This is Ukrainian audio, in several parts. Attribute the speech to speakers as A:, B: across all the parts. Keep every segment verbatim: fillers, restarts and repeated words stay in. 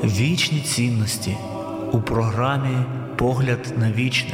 A: Вічні цінності у програмі «Погляд на вічне».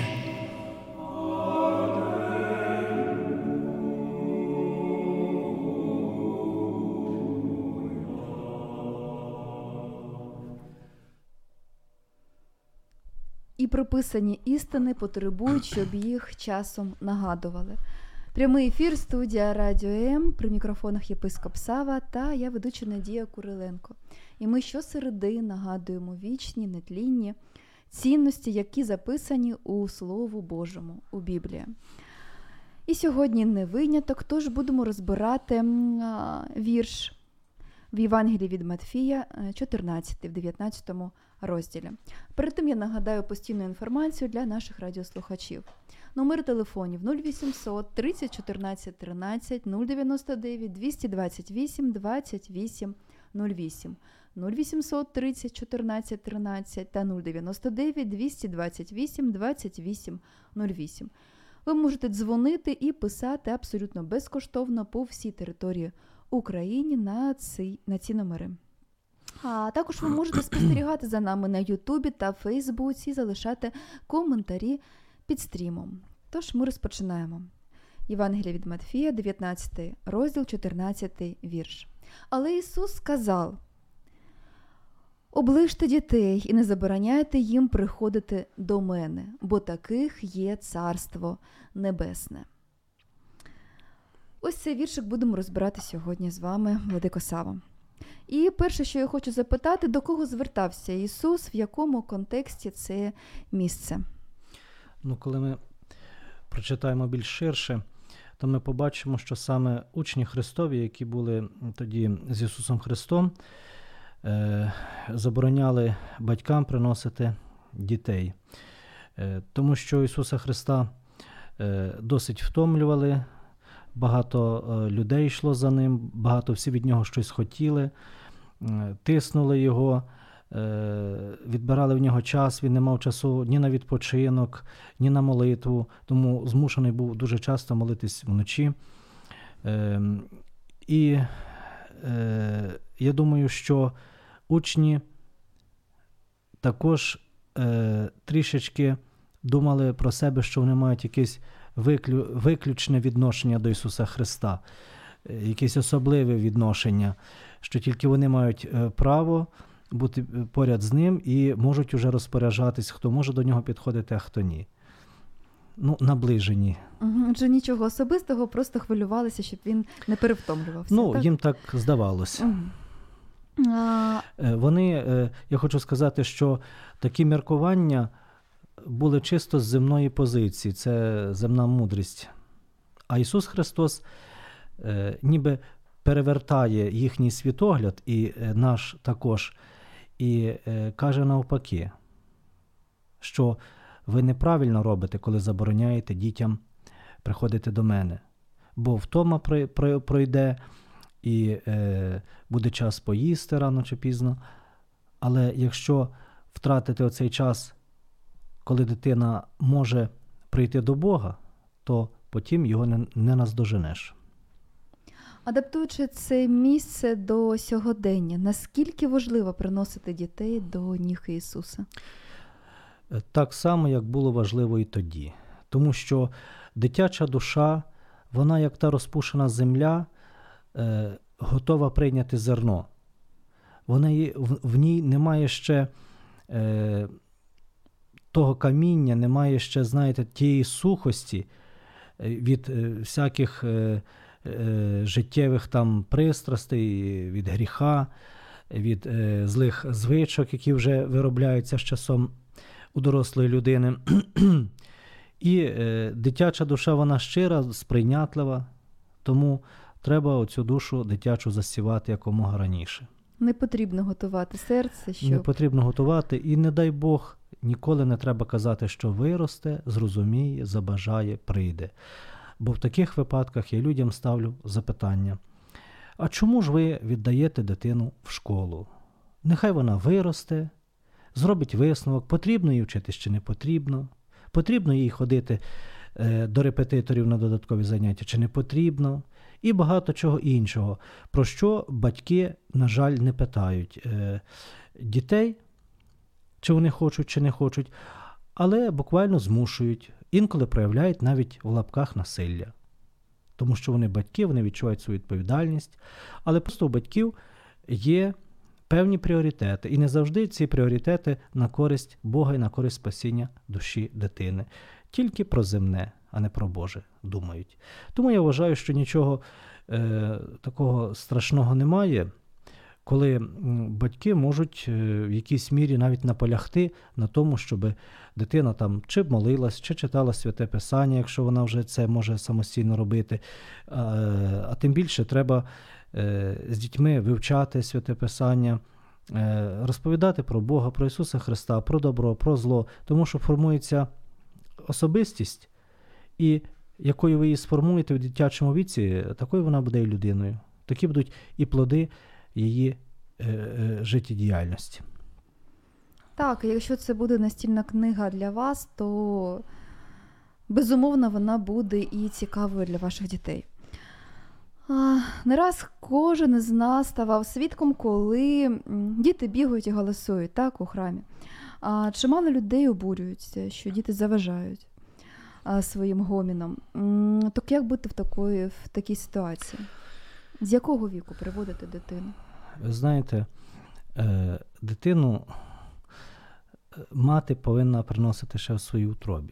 B: І прописані істини потребують, щоб їх часом нагадували. Прямий ефір, студія Радіо М, при мікрофонах єпископ Сава та я ведуча Надія Куриленко. І ми щосереди нагадуємо вічні, нетлінні цінності, які записані у Слову Божому, у Біблії. І сьогодні не виняток, тож будемо розбирати а, вірш в Євангелії від Матфія, чотирнадцятий, в дев'ятнадцятому розділі. Перед тим я нагадаю постійну інформацію для наших радіослухачів. Номер телефонів нуль вісімсот тридцять чотирнадцять тринадцять нуль дев'яносто дев'ять двісті двадцять вісім двадцять вісім нуль вісім нуль вісімсот тридцять чотирнадцять тринадцять та нуль дев'яносто дев'ять двісті двадцять вісім двадцять вісім нуль вісім. Ви можете дзвонити і писати абсолютно безкоштовно по всій території України на ці, на ці номери. А також ви можете спостерігати за нами на Ютубі та Фейсбуці і залишати коментарі під стрімом. Тож ми розпочинаємо. Євангелія від Матфія, дев'ятнадцятий розділ, чотирнадцятий вірш. Але Ісус сказав: «Оближте дітей і не забороняйте їм приходити до мене, бо таких є Царство Небесне». Ось цей віршик будемо розбирати сьогодні з вами, Владико Саво. І перше, що я хочу запитати, до кого звертався Ісус, в якому контексті це місце?
C: Ну, коли ми прочитаємо більш ширше, то ми побачимо, що саме учні Христові, які були тоді з Ісусом Христом, е, забороняли батькам приносити дітей. Е, тому що Ісуса Христа е, досить втомлювали, багато е, людей йшло за ним, багато всі від нього щось хотіли, е, тиснули його, відбирали в нього час, він не мав часу ні на відпочинок, ні на молитву, тому змушений був дуже часто молитись вночі. І я думаю, що учні також трішечки думали про себе, що вони мають якесь виключне відношення до Ісуса Христа, якесь особливе відношення, що тільки вони мають право бути поряд з ним і можуть уже розпоряджатись, хто може до нього підходити, а хто ні. Ну, наближені.
B: Угу, вже нічого особистого, просто хвилювалися, щоб він не перевтомлювався.
C: Ну,
B: так?
C: їм так здавалося.
B: Угу. А...
C: Вони, я хочу сказати, що такі міркування були чисто з земної позиції, це земна мудрість. А Ісус Христос ніби перевертає їхній світогляд, і наш також, і каже навпаки, що ви неправильно робите, коли забороняєте дітям приходити до мене, бо втома пройде, і е, буде час поїсти рано чи пізно, але якщо втратити оцей час, коли дитина може прийти до Бога, то потім його не, не наздоженеш.
B: Адаптуючи це місце до сьогодення, наскільки важливо приносити дітей до ніг Ісуса?
C: Так само, як було важливо і тоді. Тому що дитяча душа, вона як та розпушена земля, е, готова прийняти зерно. Вона, в, в ній немає ще е, того каміння, немає ще, знаєте, тієї сухості від е, всяких е, життєвих там пристрастей, від гріха, від е, злих звичок, які вже виробляються з часом у дорослої людини. І е, дитяча душа, вона щира, сприйнятлива, тому треба оцю душу дитячу засівати якомога раніше.
B: Не потрібно готувати серце, щоб...
C: Не потрібно готувати, і не дай Бог, ніколи не треба казати, що виросте, зрозуміє, забажає, прийде. Бо в таких випадках я людям ставлю запитання: а чому ж ви віддаєте дитину в школу? Нехай вона виросте, зробить висновок, потрібно їй вчитись чи не потрібно, потрібно їй ходити е, до репетиторів на додаткові заняття чи не потрібно, і багато чого іншого, про що батьки, на жаль, не питають е, дітей, чи вони хочуть, чи не хочуть, але буквально змушують, інколи проявляють навіть в лапках насилля. Тому що вони батьки, вони відчувають свою відповідальність, але просто у батьків є певні пріоритети, і не завжди ці пріоритети на користь Бога і на користь спасіння душі дитини. Тільки про земне, а не про Боже думають. Тому я вважаю, що нічого е, такого страшного немає, коли батьки можуть е, в якійсь мірі навіть наполягти на тому, щоб дитина там чи молилась, чи читала Святе Писання, якщо вона вже це може самостійно робити. А, а тим більше треба е, з дітьми вивчати Святе Писання, е, розповідати про Бога, про Ісуса Христа, про добро, про зло, тому що формується особистість, і якою ви її сформуєте в дитячому віці, такою вона буде і людиною. Такі будуть і плоди її е, е, життєдіяльності.
B: Так, якщо це буде настільна книга для вас, то безумовно вона буде і цікавою для ваших дітей. А, не раз кожен із нас ставав свідком, коли діти бігають і голосують, так, у храмі. А чимало людей обурюються, що діти заважають а, своїм гоміном. М, так як бути в такої, в такій ситуації? З якого віку приводити дитину?
C: Ви знаєте, е, дитину мати повинна приносити ще в своїй утробі.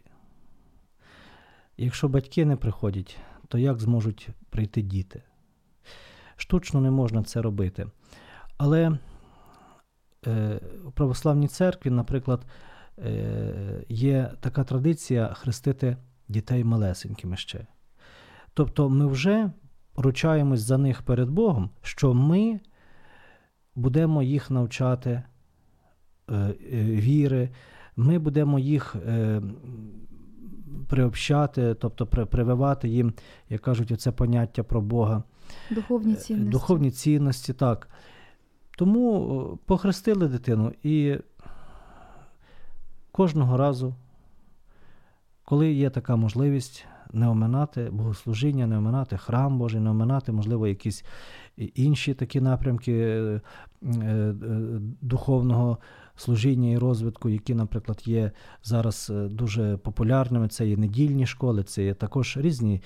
C: Якщо батьки не приходять, то як зможуть прийти діти? Штучно не можна це робити. Але е, у православній церкві, наприклад, е, є така традиція хрестити дітей малесенькими ще. Тобто ми вже ручаємось за них перед Богом, що ми будемо їх навчати е, е, віри, ми будемо їх е, приобщати, тобто при, прививати їм, як кажуть, оце поняття про Бога.
B: Духовні цінності.
C: Духовні цінності, так. Тому похрестили дитину, і кожного разу, коли є така можливість, не оминати богослужіння, не оминати храм Божий, не оминати, можливо, якісь інші такі напрямки духовного служіння і розвитку, які, наприклад, є зараз дуже популярними. Це є недільні школи, це є також різні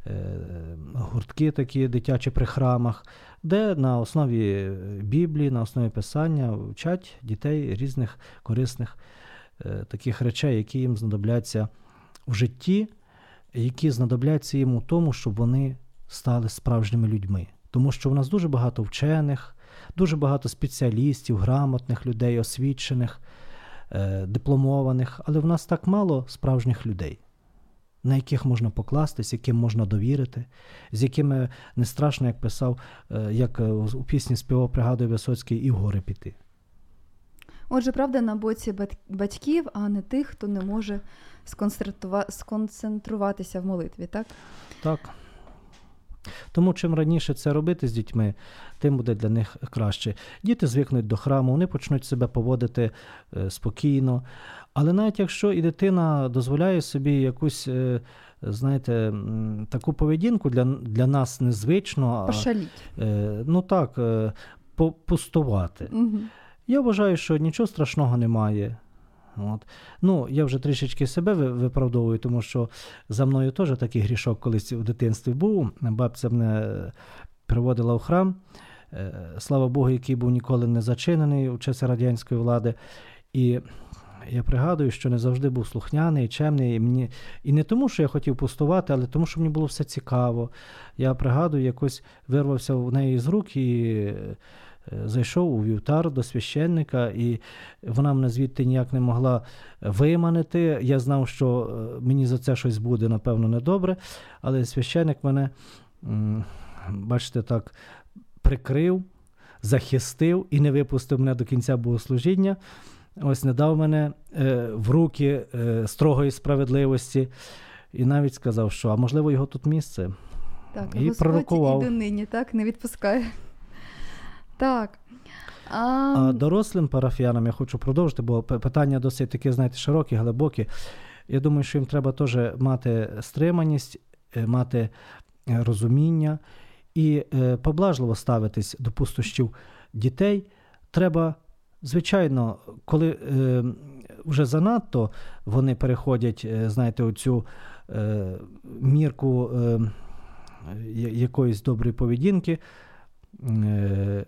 C: гуртки такі дитячі при храмах, де на основі Біблії, на основі Писання вчать дітей різних корисних таких речей, які їм знадобляться в житті, які знадобляться їм у тому, щоб вони стали справжніми людьми. Тому що в нас дуже багато вчених, дуже багато спеціалістів, грамотних людей, освічених, е, дипломованих, але в нас так мало справжніх людей, на яких можна покластись, яким можна довірити, з якими не страшно, як писав, е, як у пісні співав, пригадує Висоцький, і в гори піти.
B: Отже, правда на боці батьків, а не тих, хто не може сконцентруватися в молитві, так?
C: Так. Тому чим раніше це робити з дітьми, тим буде для них краще. Діти звикнуть до храму, вони почнуть себе поводити е, спокійно. Але навіть якщо і дитина дозволяє собі якусь, е, знаєте, таку поведінку для, для нас незвичну,
B: пошаліть.
C: Е, ну так, е, попустувати.
B: Угу. Я
C: вважаю, що нічого страшного немає. От. Ну, я вже трішечки себе виправдовую, тому що за мною теж такий грішок колись у дитинстві був. Бабця мене приводила в храм, слава Богу, який був ніколи не зачинений у часи радянської влади. І я пригадую, що не завжди був слухняний, чемний. І, мені... і не тому, що я хотів пустувати, але тому, що мені було все цікаво. Я пригадую, якось вирвався в неї з рук і зайшов у вівтар до священника, і вона мене звідти ніяк не могла виманити. Я знав, що мені за це щось буде, напевно, недобре, але священник мене, бачите, так прикрив, захистив і не випустив мене до кінця богослужіння. Ось не дав мене в руки строгої справедливості і навіть сказав, що, а можливо, його тут місце.
B: Так,
C: і
B: Господь
C: пророкував.
B: І донині, так, не відпускає. Так.
C: А... а дорослим парафіянам я хочу продовжити, бо питання досить таке, знаєте, широкі, глибокі. Я думаю, що їм треба теж мати стриманість, мати розуміння і е, поблажливо ставитись до пустощів дітей. Треба, звичайно, коли е, вже занадто вони переходять, е, знаєте, оцю е, мірку е, якоїсь доброї поведінки, е,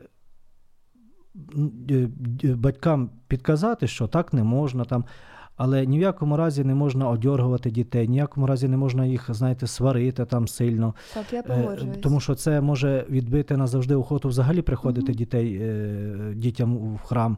C: батькам підказати, що так не можна, там, але ні в якому разі не можна одьоргувати дітей, ні в якому разі не можна їх, знаєте, сварити там сильно.
B: Так, я погоджуюсь.
C: Тому що це може відбити назавжди охоту взагалі приходити mm-hmm. дітей, дітям в храм.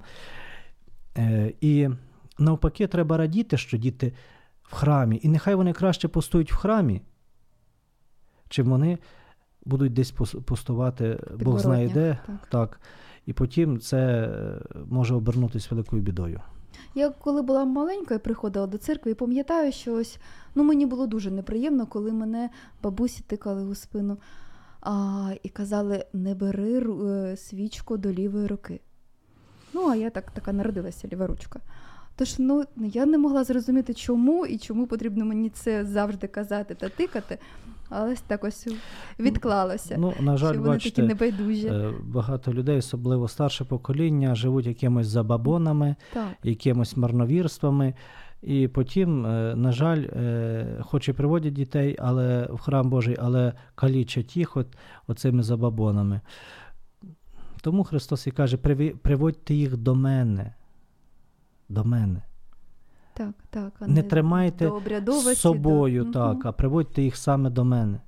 C: І навпаки, треба радіти, що діти в храмі. І нехай вони краще пустують в храмі, чим вони будуть десь пустувати, Бог знає де. Так. так. І потім це може обернутися великою бідою.
B: Я коли була маленька і приходила до церкви, і пам'ятаю, що ось, ну, мені було дуже неприємно, коли мене бабусі тикали у спину а, і казали, не бери е, свічку до лівої руки. Ну, а я так, така народилася, ліва ручка. Тож, ну, я не могла зрозуміти, чому і чому потрібно мені це завжди казати та тикати. Але так ось відклалося,
C: ну, на жаль,
B: що вони
C: бачите,
B: такі небайдужі.
C: Багато людей, особливо старше покоління, живуть якимось забабонами, так. якимось марновірствами. І потім, на жаль, хоч і приводять дітей але в храм Божий, але калічать їх от, оцими забабонами. Тому Христос і каже, приводьте їх до мене. До мене.
B: Так, так, а
C: не, не тримайте з собою,
B: до...
C: так, угу. а приводьте їх саме до мене.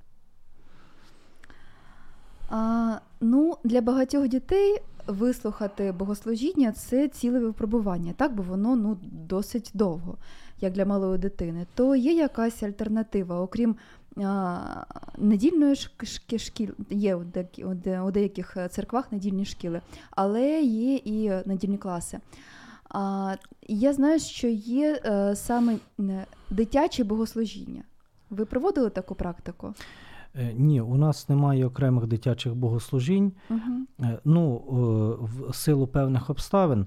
B: А, ну, для багатьох дітей вислухати богослужіння – це ціле випробування, так, бо воно ну, досить довго, як для малої дитини. То є якась альтернатива, окрім а, недільної шкіл, є у, деякі, у деяких церквах недільні шкіли, але є і недільні класи. А, я знаю, що є е, саме дитяче богослужіння. Ви проводили таку практику?
C: Е, ні, у нас немає окремих дитячих богослужінь. Угу. Е, ну, е, в силу певних обставин.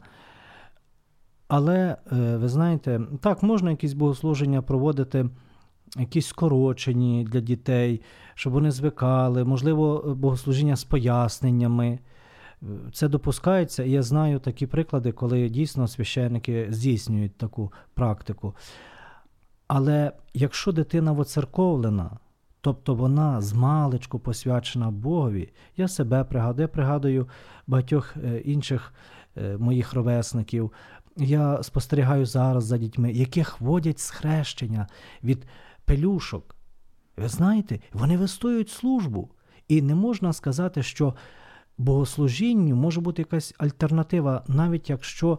C: Але, е, ви знаєте, так, можна якісь богослуження проводити, якісь скорочені для дітей, щоб вони звикали, можливо, богослужіння з поясненнями. Це допускається, і я знаю такі приклади, коли дійсно священники здійснюють таку практику. Але якщо дитина воцерковлена, тобто вона змалечку посвячена Богові, я себе пригадую, я пригадую багатьох інших моїх ровесників, я спостерігаю зараз за дітьми, яких водять з хрещення від пелюшок. Ви знаєте, вони вистоюють службу. І не можна сказати, що богослужінню може бути якась альтернатива, навіть якщо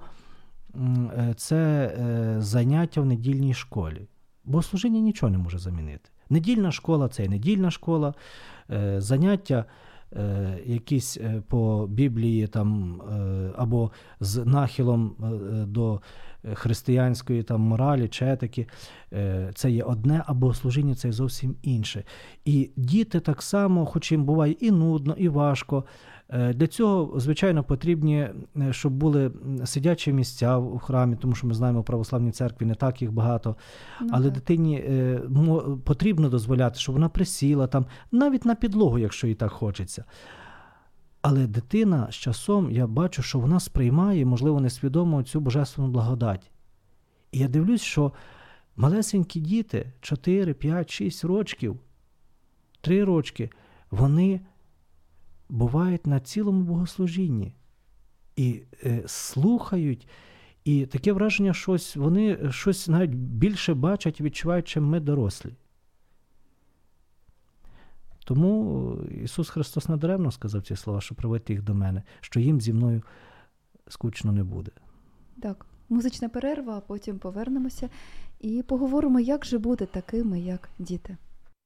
C: це заняття в недільній школі. Богослужіння нічого не може замінити. Недільна школа – це і недільна школа, заняття якісь по Біблії там, або з нахилом до християнської там, моралі чи етики, це є одне, а богослужіння – це зовсім інше. І діти так само, хоч їм буває і нудно, і важко, для цього, звичайно, потрібні, щоб були сидячі місця в храмі, тому що ми знаємо, в православній церкві не так їх багато. Ну, але так. Дитині е, мо, потрібно дозволяти, щоб вона присіла там, навіть на підлогу, якщо їй так хочеться. Але дитина з часом, я бачу, що вона сприймає, можливо, несвідомо цю божественну благодать. І я дивлюсь, що малесенькі діти, чотири, п'ять, шість рочків, три рочки, вони бувають на цілому богослужінні і е, слухають, і таке враження, що вони щось навіть більше бачать і відчувають, чим ми дорослі. Тому Ісус Христос надаремно сказав ці слова, що приводьте їх до мене, що їм зі мною скучно не буде.
B: Так, музична перерва, а потім повернемося і поговоримо, як же бути такими, як діти.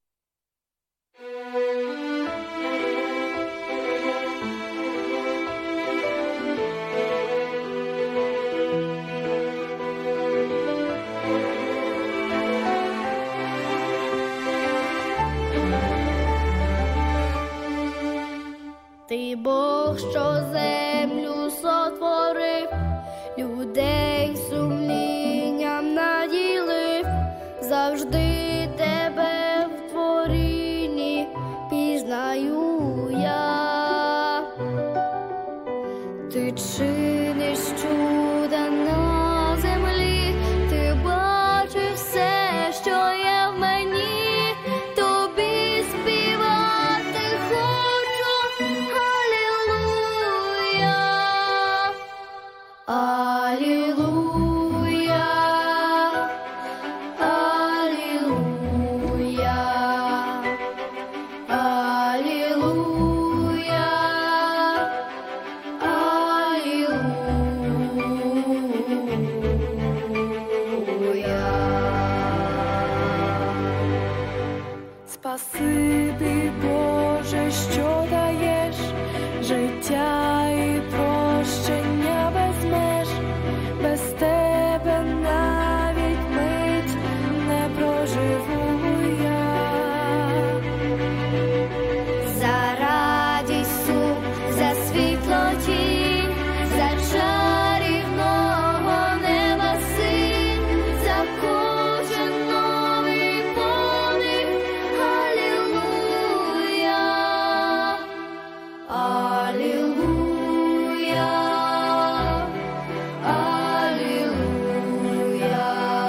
D: Ти Бог, що землю сотворив, людей сумлінням наділив, завжди тебе в творінні пізнаю я.
E: ти, що даєш життя і прощення без меж, без тебе навіть мить не проживу я.
D: За радістю, за світлоті, за чарівного неба син, за кожен новий подих. Алілуя, алілуя, алілуя,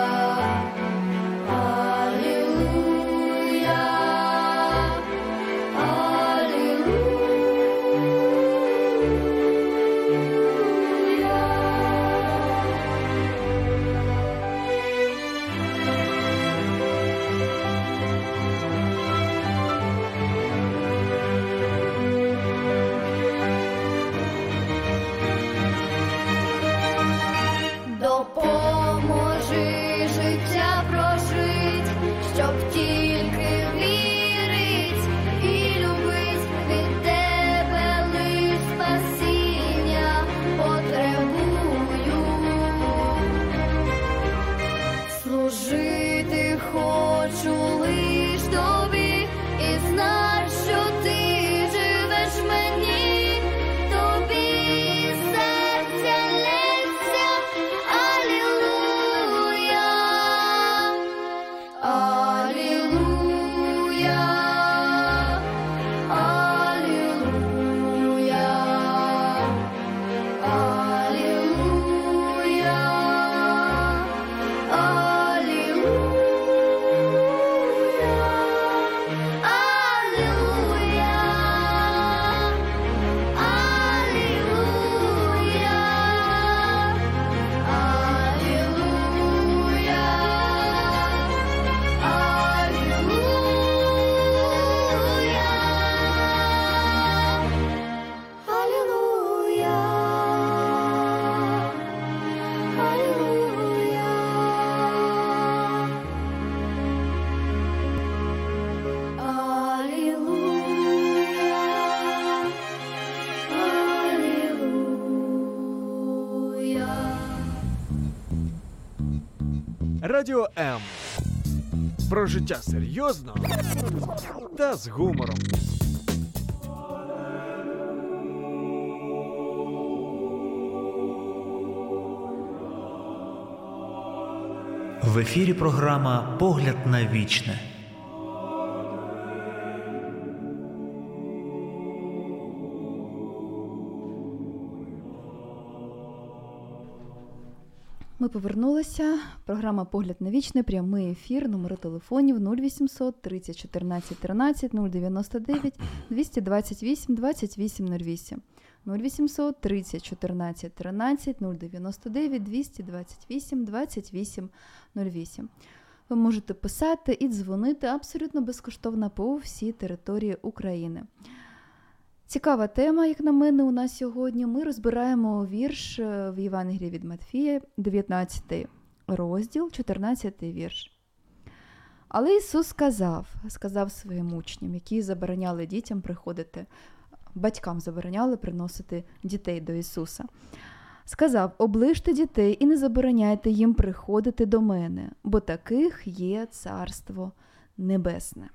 D: допоможи життя прожить, щоб тільки вірить і любить, від тебе лиш спасіння потребую. Служити хочу лиш тобі і знай, що ти живеш мені, тобі серця лється. Алілуя, алілуя, алілуя, алілуя,
F: Радіо М. Про життя серйозно та з гумором.
A: В ефірі програма «Погляд на вічне».
B: Ми повернулися. Програма «Погляд на вічне», прямий ефір, номери телефонів нуль вісімсот тридцять чотирнадцять тринадцять, нуль дев'яносто дев'ять двісті двадцять вісім двадцять вісім нуль вісім. нуль вісімсот тридцять чотирнадцять тринадцять, нуль дев'яносто дев'ять двісті двадцять вісім двадцять вісім нуль вісім. Ви можете писати і дзвонити абсолютно безкоштовно по всій території України. Цікава тема, як на мене, у нас сьогодні. Ми розбираємо вірш в Євангелії від Матфія, дев'ятнадцятий розділ, чотирнадцятий вірш. Але Ісус сказав, сказав своїм учням, які забороняли дітям приходити, батькам забороняли приносити дітей до Ісуса. Сказав: оближте дітей і не забороняйте їм приходити до мене, бо таких є Царство Небесне.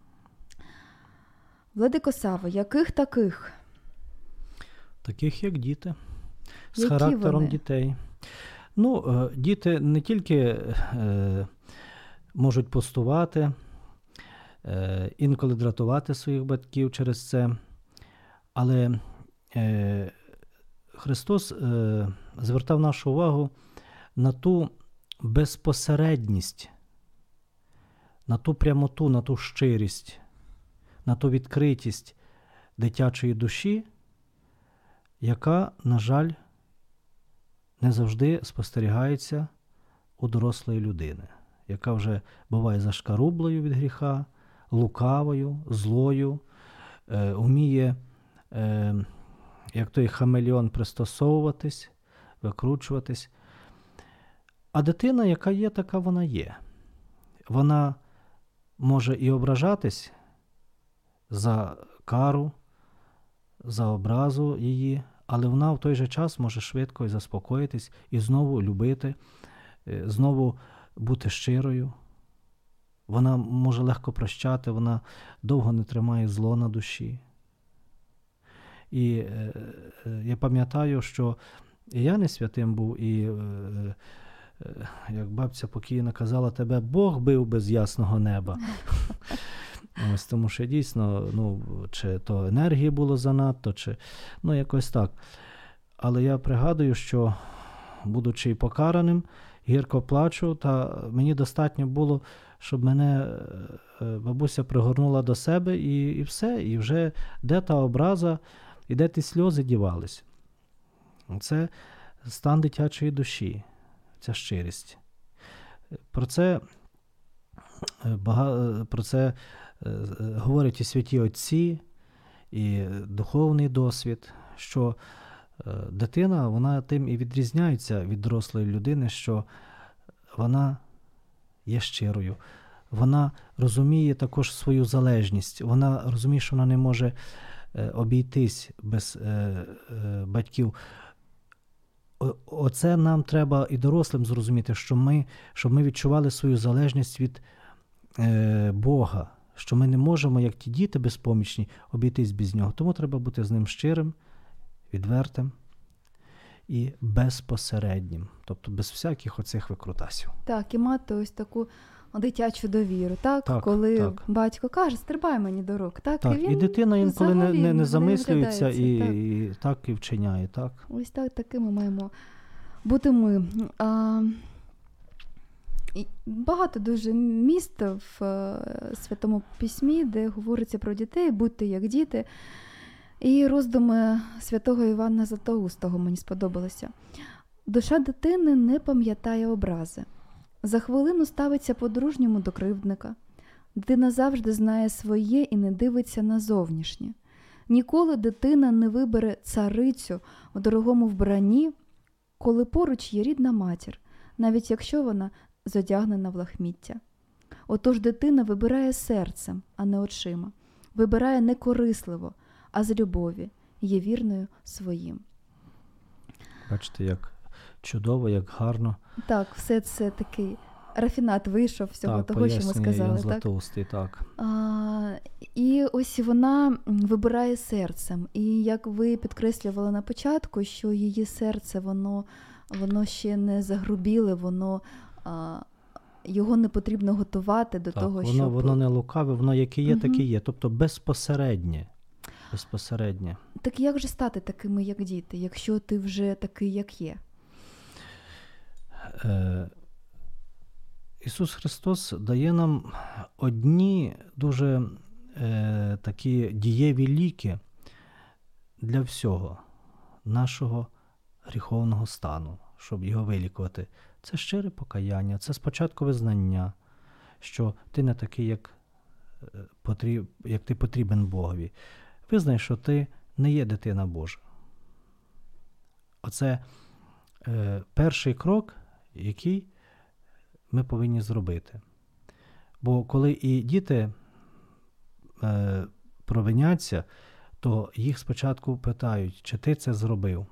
B: Владико Саво, яких таких?
C: Таких, як діти, з
B: Які
C: характером
B: вони?
C: дітей. Ну, діти не тільки е, можуть постувати, е, інколи дратувати своїх батьків через це, але е, Христос е, звертав нашу увагу на ту безпосередність, на ту прямоту, на ту щирість, на ту відкритість дитячої душі, яка, на жаль, не завжди спостерігається у дорослої людини, яка вже буває зашкарублою від гріха, лукавою, злою, е, уміє, е, як той хамелеон, пристосовуватись, викручуватись. А дитина, яка є, така вона є. Вона може і ображатись за кару за образу її, але вона в той же час може швидко і заспокоїтись, і знову любити, знову бути щирою. Вона може легко прощати, вона довго не тримає зло на душі. І е, е, я пам'ятаю, що і я не святим був, і е, е, як бабця покійна казала, тебе Бог бив без ясного неба. Ось, тому що дійсно, ну, чи то енергії було занадто, чи ну якось так. Але я пригадую, що, будучи покараним, гірко плачу, та мені достатньо було, щоб мене бабуся пригорнула до себе, і, і все, і вже де та образа, і де ті сльози дівались. Це стан дитячої душі, ця щирість. Про це, бага, про це говорять і святі отці, і духовний досвід, що дитина, вона тим і відрізняється від дорослої людини, що вона є щирою. Вона розуміє також свою залежність. Вона розуміє, що вона не може обійтись без батьків. Оце нам треба і дорослим зрозуміти, що ми, щоб ми відчували свою залежність від Бога, що ми не можемо, як ті діти безпомічні, обійтись без нього. Тому треба бути з ним щирим, відвертим і безпосереднім, тобто без всяких оцих викрутасів.
B: Так, і мати ось таку дитячу довіру, так?
C: Так,
B: Коли
C: так.
B: батько каже, стрибай мені до рук, так?
C: Так,
B: і, він
C: і дитина інколи не, не, не замислюється і
B: так.
C: і так і вчиняє, так.
B: Ось так, такими маємо бути ми. А, і багато дуже місць в е, Святому Письмі, де говориться про дітей, будьте як діти. І роздуми святого Івана Златоустого мені сподобалося. Душа дитини не пам'ятає образи. За хвилину ставиться по-дружньому до кривдника. Дитина завжди знає своє і не дивиться на зовнішнє. Ніколи дитина не вибере царицю в дорогому вбранні, коли поруч є рідна матір, навіть якщо вона зодягнена в лахміття. Отож дитина вибирає серцем, а не очима. Вибирає не корисливо, а з любові, є вірною своїм.
C: Бачите, як чудово, як гарно.
B: Так, все це такий рафінат вийшов всього
C: так,
B: того, що ми сказали. Так,
C: Златоустий, так.
B: А, і ось вона вибирає серцем. І як ви підкреслювали на початку, що її серце, воно, воно ще не загрубіле, воно... А, його не потрібно готувати до
C: так,
B: того,
C: воно,
B: щоб...
C: Воно не лукаве, воно яке є,
B: Угу.
C: таке є. Тобто безпосереднє. Безпосереднє.
B: Так як же стати такими, як діти, якщо ти вже такий, як є?
C: Е, Ісус Христос дає нам одні дуже е, такі дієві ліки для всього нашого гріховного стану, щоб його вилікувати. Це щире покаяння, це спочатку визнання, що ти не такий, як, потріб, як ти потрібен Богові. Визнай, що ти не є дитина Божа. Оце е, перший крок, який ми повинні зробити. Бо коли і діти е, провиняться, то їх спочатку питають, чи ти це зробив.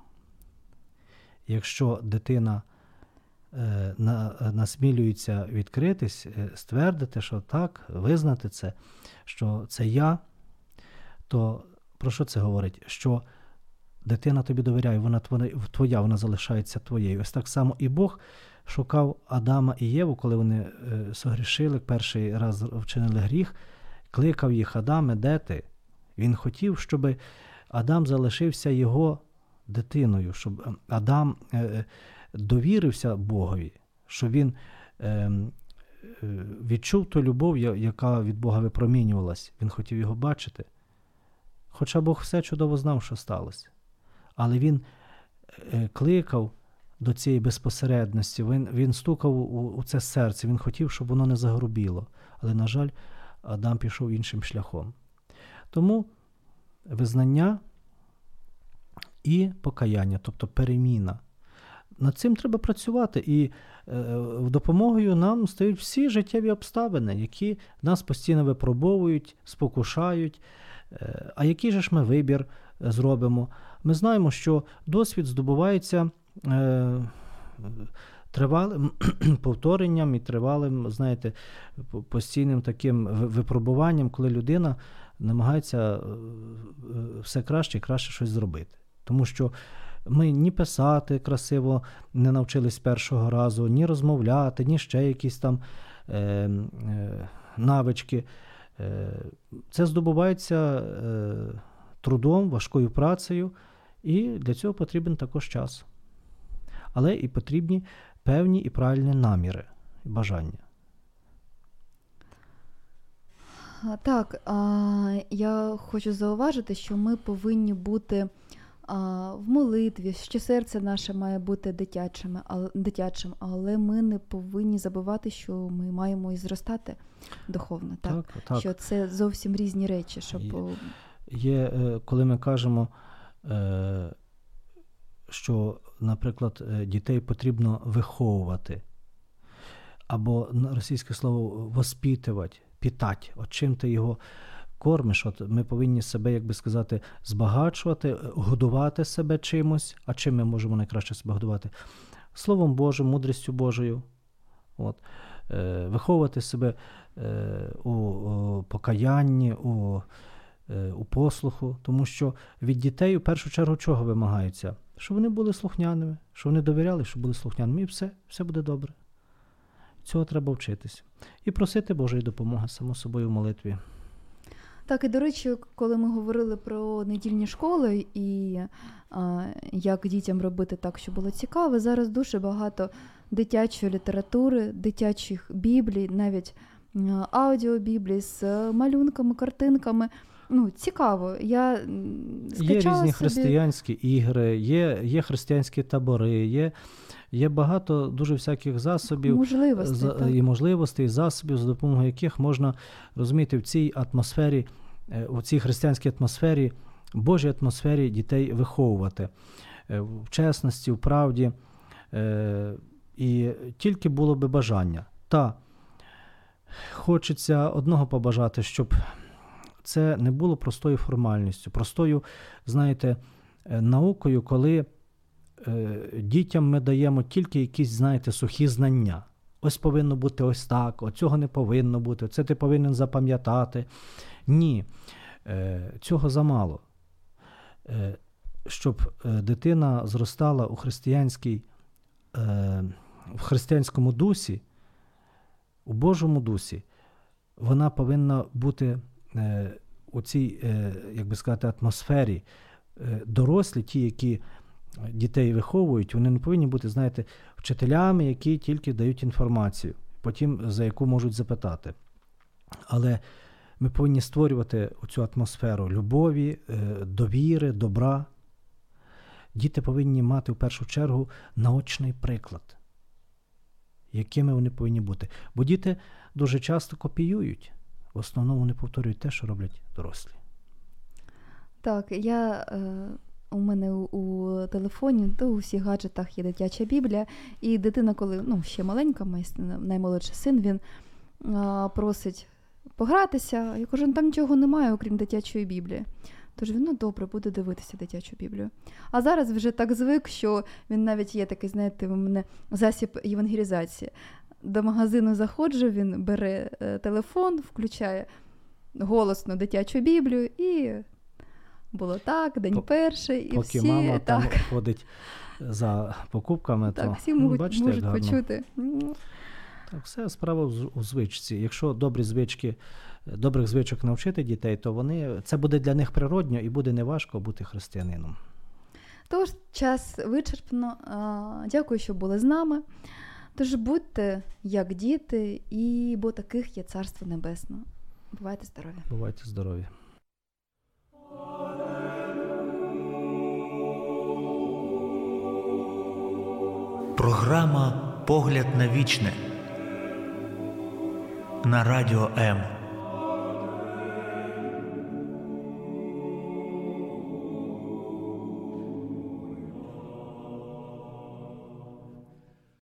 C: Якщо дитина е, на, насмілюється відкритись, е, ствердити, що так, визнати це, що це я, то про що це говорить? Що дитина тобі довіряє, вона твоя, вона залишається твоєю. Ось так само і Бог шукав Адама і Єву, коли вони е, согрішили, перший раз вчинили гріх, кликав їх: Адаме, де ти? Він хотів, щоб Адам залишився його дитиною, щоб Адам е, довірився Богові, щоб він е, відчув ту любов, яка від Бога випромінювалась. Він хотів його бачити. Хоча Бог все чудово знав, що сталося. Але він е, кликав до цієї безпосередності, він, він стукав у, у це серце, він хотів, щоб воно не загрубіло. Але, на жаль, Адам пішов іншим шляхом. Тому визнання і покаяння, тобто переміна. Над цим треба працювати, і е, в допомогою нам стають всі життєві обставини, які нас постійно випробовують, спокушають, Е, А який же ж ми вибір е, зробимо? Ми знаємо, що досвід здобувається е, тривалим повторенням і тривалим, знаєте, по- постійним таким ви- випробуванням, коли людина намагається е, е, все краще і краще щось зробити. Тому що ми ні писати красиво не навчились з першого разу, ні розмовляти, ні ще якісь там е, е, навички. Е, Це здобувається е, трудом, важкою працею, і для цього потрібен також час. Але і потрібні певні і правильні наміри, і бажання.
B: А, Так, а, я хочу зауважити, що ми повинні бути а, в молитві, що серце наше має бути дитячим, але, дитячим, але ми не повинні забувати, що ми маємо і зростати духовно. Так?
C: Так, так.
B: Що це зовсім різні речі. Щоб...
C: Є. Є, е, коли ми кажемо, е, що, наприклад, е, дітей потрібно виховувати, або на російське слово воспитувати, питати. От чим ти його кормиш, от ми повинні себе, як би сказати, збагачувати, годувати себе чимось. А чим ми можемо найкраще себе годувати? Словом Божим, мудрістю Божою. От. Е, виховувати себе е, у, у покаянні, у, е, у послуху, тому що від дітей в першу чергу чого вимагається? Щоб вони були слухняними, щоб вони довіряли, щоб були слухняними, і все, все буде добре. Цього треба вчитися. І просити Божої допомоги, само собою, в молитві.
B: Так, і до речі, коли ми говорили про недільні школи і а, як дітям робити так, щоб було цікаво, зараз дуже багато дитячої літератури, дитячих біблій, навіть а, аудіобіблій з малюнками, картинками. Ну, цікаво. Я м,
C: Є
B: скачала
C: різні
B: собі...
C: християнські ігри, є, є християнські табори, є, є багато дуже всяких засобів
B: Можливостей,
C: за-
B: так.
C: і можливостей, засобів, за допомогою яких можна, розуміти, в цій атмосфері, е, у цій християнській атмосфері, Божій атмосфері дітей виховувати. Е, В чесності, в правді. Е, І тільки було би бажання. Та хочеться одного побажати, щоб це не було простою формальністю, простою, знаєте, е, наукою, коли е, дітям ми даємо тільки якісь, знаєте, сухі знання. Ось повинно бути ось так, оцього не повинно бути, це ти повинен запам'ятати. Ні, е, цього замало. Е, щоб е, дитина зростала у християнській, е, в християнському дусі, у Божому дусі, вона повинна бути е, у цій, е, як би сказати, атмосфері. Е, дорослі, ті, які дітей виховують, вони не повинні бути, знаєте, вчителями, які тільки дають інформацію, потім за яку можуть запитати. Але ми повинні створювати цю атмосферу любові, е, довіри, добра. Діти повинні мати в першу чергу наочний приклад, якими вони повинні бути. Бо діти дуже часто копіюють. В основному вони повторюють те, що роблять дорослі.
B: Так, я, е, у мене у, у телефоні, то у всіх гаджетах є дитяча біблія, і дитина, коли ну, ще маленька, мій син- наймолодший син, він а, просить погратися. Я кажу, ну там нічого немає, окрім дитячої біблії. Тож він, ну добре, буде дивитися дитячу біблію. А зараз вже так звик, що він навіть є такий, знаєте, у мене засіб євангелізації. До магазину заходжу, він бере е, телефон, включає голосно дитячу біблію, і було так, день
C: По-
B: перший, і
C: Поки
B: всі
C: мама там
B: так,
C: ходить за покупками,
B: так,
C: то
B: всі
C: ну,
B: можуть,
C: бачите,
B: можуть
C: як гарно.
B: почути. Ну,
C: Так, все справа в з- у звичці. Якщо добрі звички, добрих звичок навчити дітей, то вони, це буде для них природньо і буде неважко бути християнином.
B: Тож, час вичерпно. А, Дякую, що були з нами. Тож будьте як діти, і бо таких є Царство Небесне. Бувайте здорові!
C: Бувайте здорові.
A: Програма «Погляд на вічне» на Радіо М.